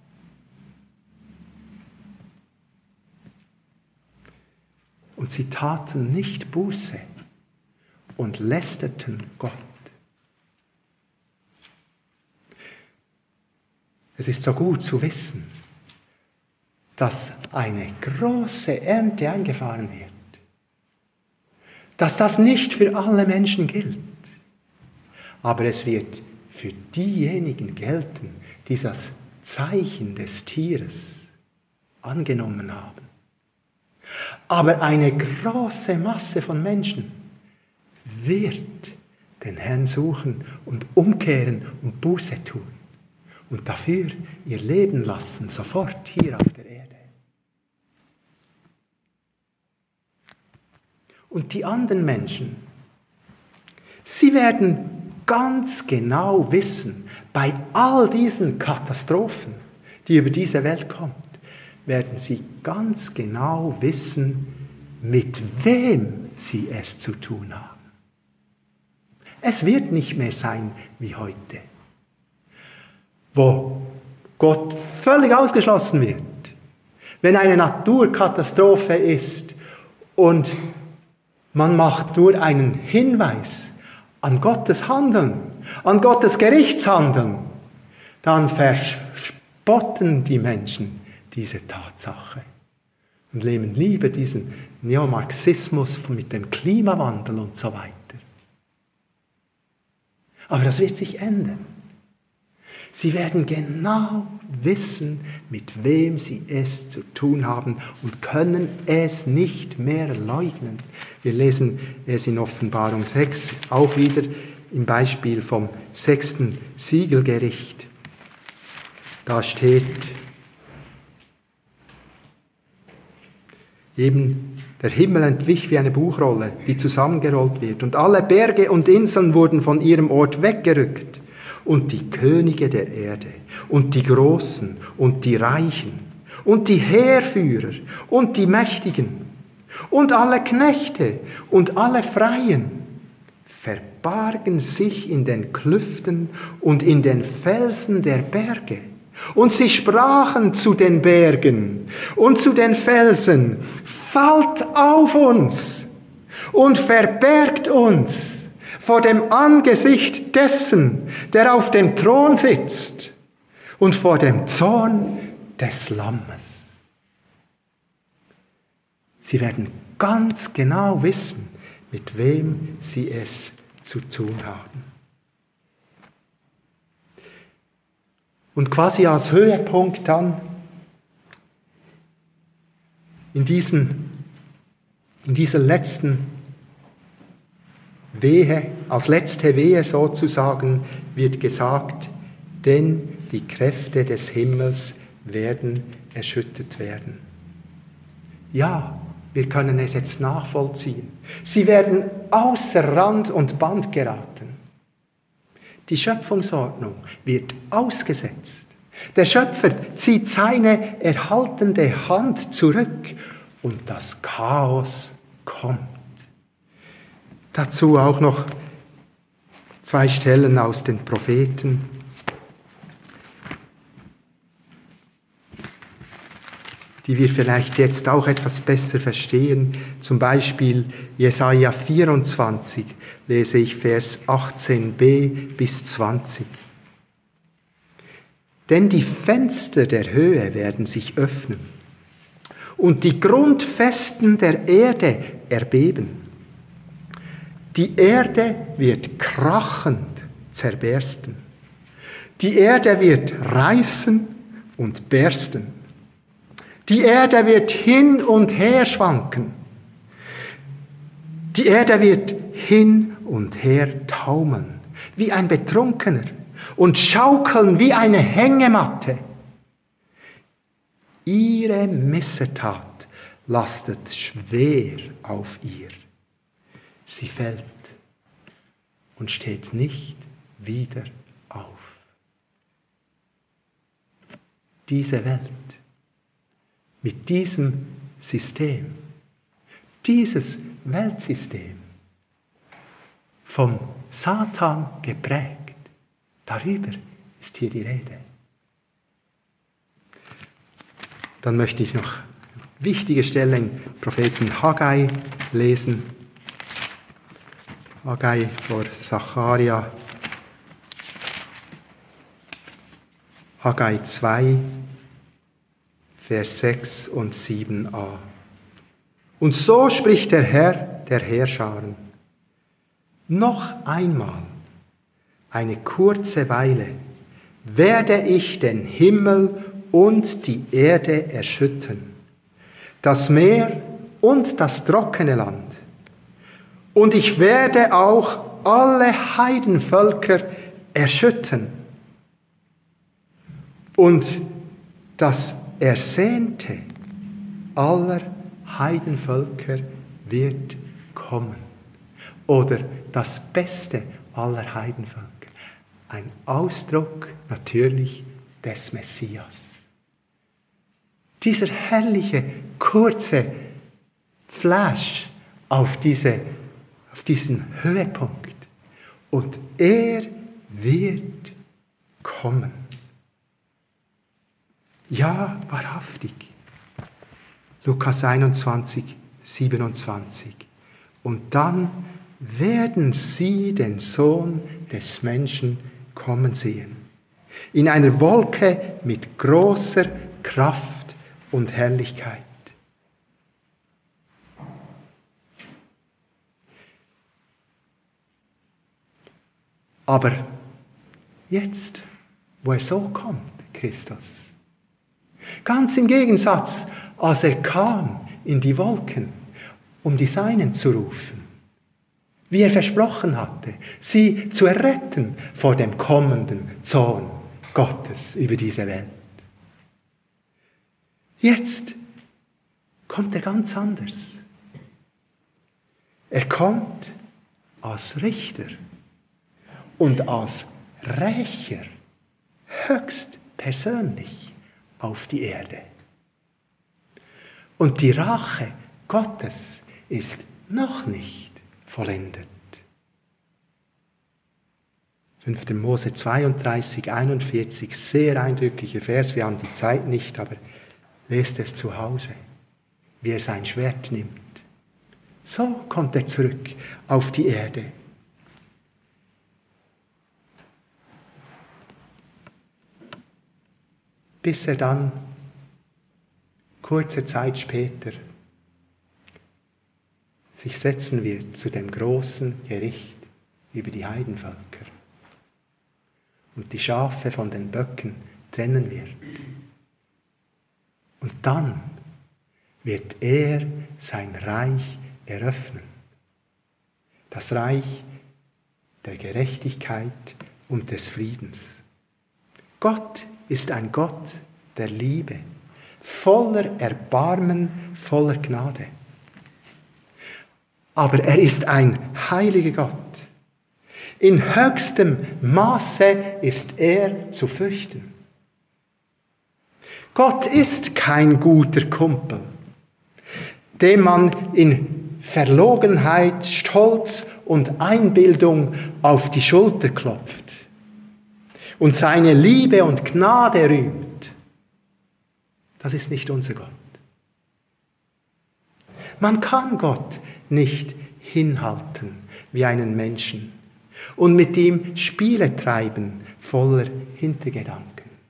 Und sie taten nicht Buße und lästerten Gott. Es ist so gut zu wissen, dass eine große Ernte eingefahren wird. Dass das nicht für alle Menschen gilt. Aber es wird für diejenigen gelten, die das Zeichen des Tieres angenommen haben. Aber eine große Masse von Menschen wird den Herrn suchen und umkehren und Buße tun und dafür ihr Leben lassen, sofort hier auf der Erde. Und die anderen Menschen, sie werden ganz genau wissen, bei all diesen Katastrophen, die über diese Welt kommen, werden sie ganz genau wissen, mit wem sie es zu tun haben. Es wird nicht mehr sein wie heute, wo Gott völlig ausgeschlossen wird, wenn eine Naturkatastrophe ist und man macht nur einen Hinweis an Gottes Handeln, an Gottes Gerichtshandeln, dann verspotten die Menschen diese Tatsache und leben lieber diesen Neomarxismus mit dem Klimawandel und so weiter. Aber das wird sich ändern. Sie werden genau wissen, mit wem sie es zu tun haben und können es nicht mehr leugnen. Wir lesen es in Offenbarung sechs, auch wieder im Beispiel vom sechsten Siegelgericht. Da steht eben, der Himmel entwich wie eine Buchrolle, die zusammengerollt wird, und alle Berge und Inseln wurden von ihrem Ort weggerückt. Und die Könige der Erde und die Großen und die Reichen und die Heerführer und die Mächtigen und alle Knechte und alle Freien verbargen sich in den Klüften und in den Felsen der Berge. Und sie sprachen zu den Bergen und zu den Felsen: Fallt auf uns und verbergt uns vor dem Angesicht dessen, der auf dem Thron sitzt, und vor dem Zorn des Lammes. Sie werden ganz genau wissen, mit wem sie es zu tun haben. Und quasi als Höhepunkt dann in, diesen, in dieser letzten Wehe, als letzte Wehe sozusagen, wird gesagt, denn die Kräfte des Himmels werden erschüttert werden. Ja, wir können es jetzt nachvollziehen. Sie werden außer Rand und Band geraten. Die Schöpfungsordnung wird ausgesetzt. Der Schöpfer zieht seine erhaltende Hand zurück und das Chaos kommt. Dazu auch noch zwei Stellen aus den Propheten. Die wir vielleicht jetzt auch etwas besser verstehen. Zum Beispiel Jesaja vierundzwanzig, lese ich Vers achtzehn b bis zwanzig. Denn die Fenster der Höhe werden sich öffnen und die Grundfesten der Erde erbeben. Die Erde wird krachend zerbersten. Die Erde wird reißen und bersten. Die Erde wird hin und her schwanken. Die Erde wird hin und her taumeln, wie ein Betrunkener, und schaukeln wie eine Hängematte. Ihre Missetat lastet schwer auf ihr. Sie fällt und steht nicht wieder auf. Diese Welt mit diesem System, dieses Weltsystem, vom Satan geprägt, darüber ist hier die Rede. Dann möchte ich noch wichtige Stellen im Propheten Haggai lesen. Haggai vor Zacharia. Haggai zwei, Vers sechs und sieben a. Und so spricht der Herr der Heerscharen: Noch einmal, eine kurze Weile, werde ich den Himmel und die Erde erschüttern, das Meer und das trockene Land. Und ich werde auch alle Heidenvölker erschüttern. Und das Ersehnte aller Heidenvölker wird kommen. Oder das Beste aller Heidenvölker. Ein Ausdruck natürlich des Messias. Dieser herrliche, kurze Flash auf, diese, auf diesen Höhepunkt. Und er wird kommen. Ja, wahrhaftig. Lukas einundzwanzig, siebenundzwanzig. Und dann werden sie den Sohn des Menschen kommen sehen. In einer Wolke mit großer Kraft und Herrlichkeit. Aber jetzt, wo er so kommt, Christus, ganz im Gegensatz, als er kam in die Wolken, um die Seinen zu rufen, wie er versprochen hatte, sie zu erretten vor dem kommenden Zorn Gottes über diese Welt. Jetzt kommt er ganz anders. Er kommt als Richter und als Rächer höchst persönlich auf die Erde. Und die Rache Gottes ist noch nicht vollendet. fünfter Mose zweiunddreißig, einundvierzig, sehr eindrücklicher Vers, wir haben die Zeit nicht, aber lest es zu Hause, wie er sein Schwert nimmt. So kommt er zurück auf die Erde. Bis er dann, kurze Zeit später, sich setzen wird zu dem großen Gericht über die Heidenvölker und die Schafe von den Böcken trennen wird. Und dann wird er sein Reich eröffnen. Das Reich der Gerechtigkeit und des Friedens. Gott ist ein Gott der Liebe, voller Erbarmen, voller Gnade. Aber er ist ein heiliger Gott. In höchstem Maße ist er zu fürchten. Gott ist kein guter Kumpel, dem man in Verlogenheit, Stolz und Einbildung auf die Schulter klopft und seine Liebe und Gnade rühmt. Das ist nicht unser Gott. Man kann Gott nicht hinhalten wie einen Menschen und mit ihm Spiele treiben voller Hintergedanken.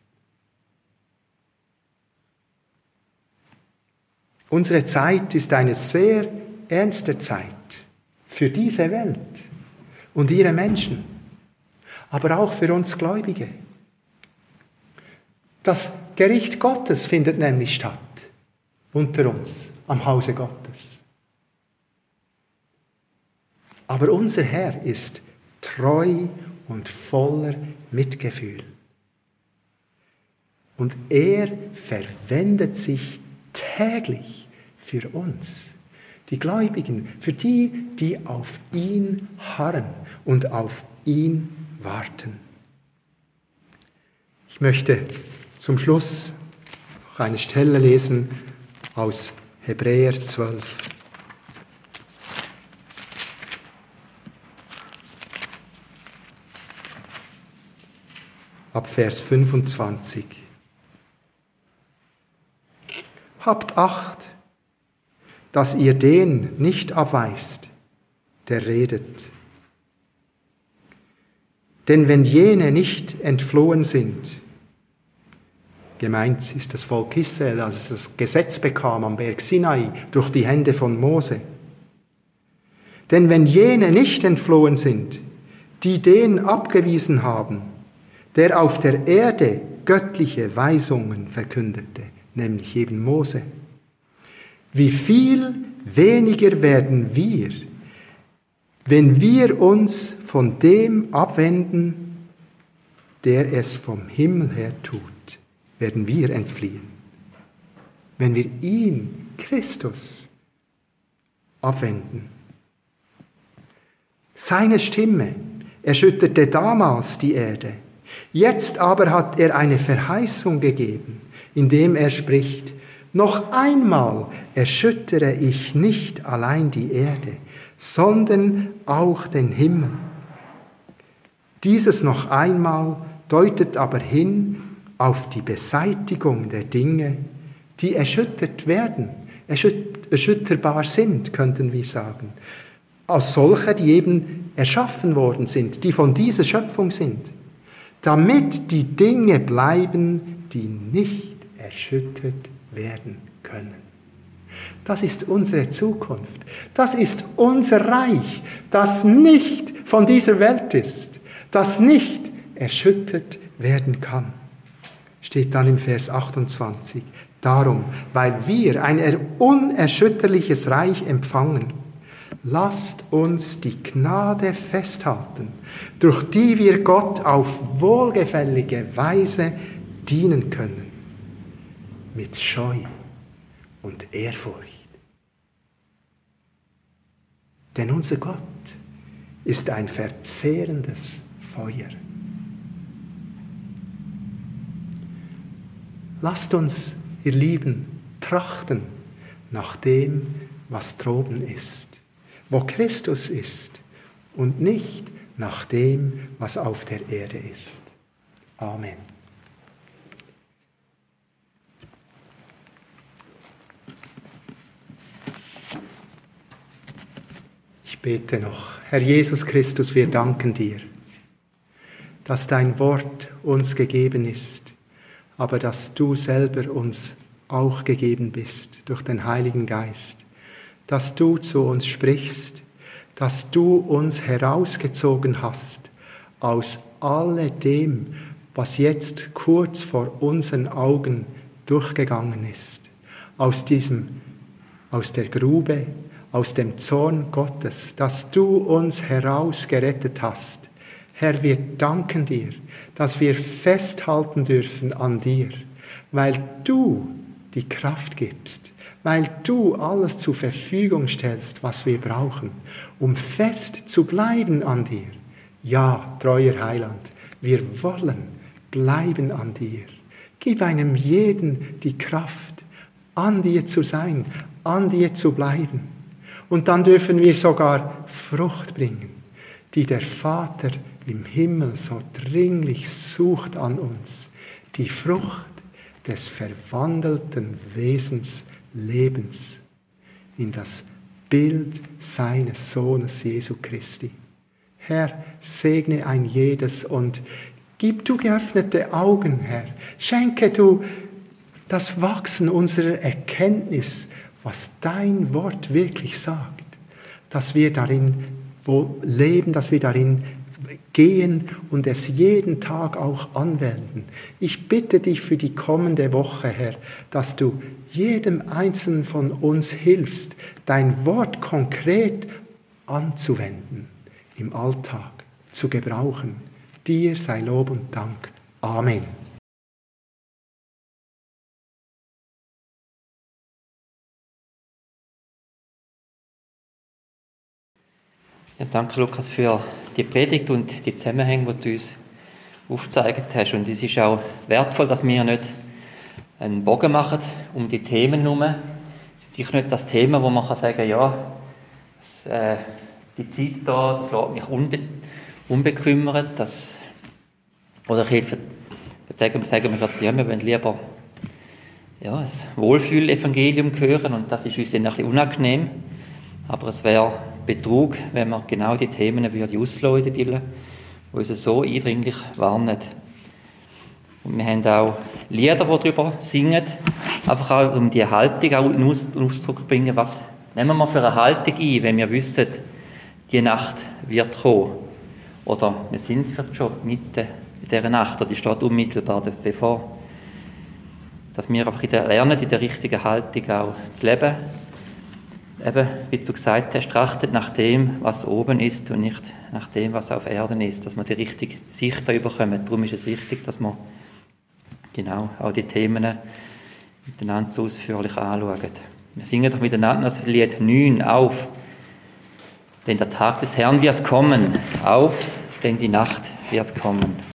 Unsere Zeit ist eine sehr ernste Zeit für diese Welt und ihre Menschen, aber auch für uns Gläubige. Das Gericht Gottes findet nämlich statt unter uns am Hause Gottes. Aber unser Herr ist treu und voller Mitgefühl. Und er verwendet sich täglich für uns, die Gläubigen, für die, die auf ihn harren und auf ihn warten. Ich möchte zum Schluss noch eine Stelle lesen aus Hebräer zwölf. Ab Vers fünfundzwanzig. Habt Acht, dass ihr den nicht abweist, der redet. Denn wenn jene nicht entflohen sind, gemeint ist das Volk Israel, als es das Gesetz bekam am Berg Sinai durch die Hände von Mose. Denn wenn jene nicht entflohen sind, die den abgewiesen haben, der auf der Erde göttliche Weisungen verkündete, nämlich eben Mose, wie viel weniger werden wir, wenn wir uns von dem abwenden, der es vom Himmel her tut, werden wir entfliehen. Wenn wir ihn, Christus, abwenden. Seine Stimme erschütterte damals die Erde. Jetzt aber hat er eine Verheißung gegeben, indem er spricht: Noch einmal erschüttere ich nicht allein die Erde, sondern auch den Himmel. Dieses noch einmal deutet aber hin auf die Beseitigung der Dinge, die erschüttert werden, erschüt- erschütterbar sind, könnten wir sagen. Als solche, die eben erschaffen worden sind, die von dieser Schöpfung sind, damit die Dinge bleiben, die nicht erschüttert werden können. Das ist unsere Zukunft. Das ist unser Reich, das nicht von dieser Welt ist, das nicht erschüttert werden kann. Steht dann im Vers achtundzwanzig. Darum, weil wir ein unerschütterliches Reich empfangen, lasst uns die Gnade festhalten, durch die wir Gott auf wohlgefällige Weise dienen können, mit Scheu und Ehrfurcht. Denn unser Gott ist ein verzehrendes Feuer. Lasst uns, ihr Lieben, trachten nach dem, was droben ist, wo Christus ist, und nicht nach dem, was auf der Erde ist. Amen. Ich bete noch. Herr Jesus Christus, wir danken dir, dass dein Wort uns gegeben ist, aber dass du selber uns auch gegeben bist durch den Heiligen Geist, dass du zu uns sprichst, dass du uns herausgezogen hast aus alledem, was jetzt kurz vor unseren Augen durchgegangen ist, aus diesem, aus der Grube, aus dem Zorn Gottes, dass du uns herausgerettet hast. Herr, wir danken dir, dass wir festhalten dürfen an dir, weil du die Kraft gibst, weil du alles zur Verfügung stellst, was wir brauchen, um fest zu bleiben an dir. Ja, treuer Heiland, wir wollen bleiben an dir. Gib einem jeden die Kraft, an dir zu sein, an dir zu bleiben. Und dann dürfen wir sogar Frucht bringen, die der Vater im Himmel so dringlich sucht an uns. Die Frucht des verwandelten Wesens Lebens in das Bild seines Sohnes Jesu Christi. Herr, segne ein jedes und gib du geöffnete Augen, Herr. Schenke du das Wachsen unserer Erkenntnis, was dein Wort wirklich sagt, dass wir darin leben, dass wir darin gehen und es jeden Tag auch anwenden. Ich bitte dich für die kommende Woche, Herr, dass du jedem Einzelnen von uns hilfst, dein Wort konkret anzuwenden, im Alltag zu gebrauchen. Dir sei Lob und Dank. Amen. Ja, danke, Lukas, für die Predigt und die Zusammenhänge, die du uns aufgezeigt hast. Und es ist auch wertvoll, dass wir nicht einen Bogen machen um die Themen herum. Es ist sicher nicht das Thema, wo man kann sagen kann, ja, das, äh, die Zeit da, das lässt mich unbe unbekümmert. Das, oder ich würde sagen, sagen wir, ja, wir wollen lieber ja, ein Wohlfühl-Evangelium hören und das ist uns dann ein bisschen unangenehm. Aber es wäre Betrug, wenn man genau die Themen würde auslassen in der Bibel, die uns so eindringlich warnen. Und wir haben auch Lieder, die darüber singen, einfach auch um die Haltung auch in Ausdruck zu bringen. Was nehmen wir für eine Haltung ein, wenn wir wissen, die Nacht wird kommen? Oder wir sind schon mitten in dieser Nacht, oder die steht unmittelbar bevor. Dass wir einfach lernen, in der richtigen Haltung auch zu leben. Eben, wie du gesagt hast, trachtet nach dem, was oben ist und nicht nach dem, was auf Erden ist, dass wir die richtige Sicht da bekommen. Darum ist es wichtig, dass wir genau auch die Themen miteinander so ausführlich anschauen. Wir singen doch miteinander das Lied neun auf, denn der Tag des Herrn wird kommen, auf, denn die Nacht wird kommen.